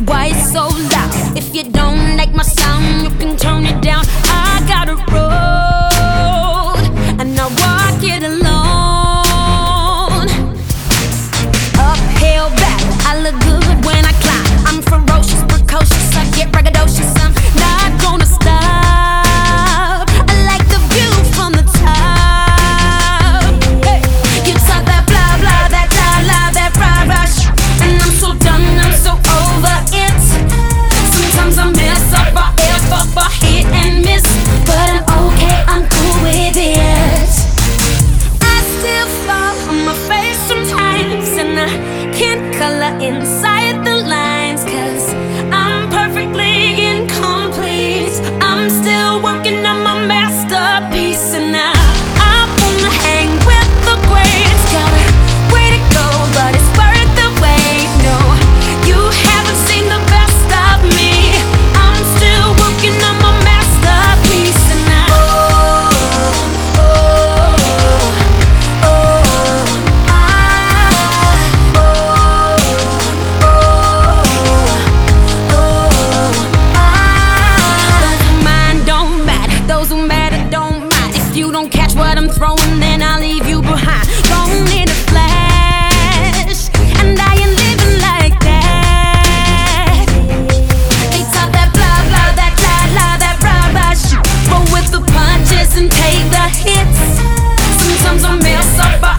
Why it's so loud? If you don't like my sound, you can turn it down. I got a road, and I walk it alone. Uphill battle, I look good when I climb. I'm ferocious, precocious, I get braggadocious. I'm not gonna stop. I like the view from the top. Hey, you talk that blah blah, that la la, that rah rush, and I'm so done, I'm so over it. Sometimes I mess up, I F up, I hit and miss, but I'm okay, I'm cool with it. I still fall on my face sometimes, and I can't color inside the lines, 'cause I'm perfectly incomplete. I'm still working on my masterpiece, and I wanna hang with the greats. Got a way to go, but it's worth the wait. No, you haven't seen the best of me. I'm still working on my masterpiece, and catch what I'm throwing, then I'll leave you behind. Don't need a flash, and I ain't living like that. They talk that blah blah, that la la, that rah rah shit. Roll with the punches and take the hits. Sometimes I mess up.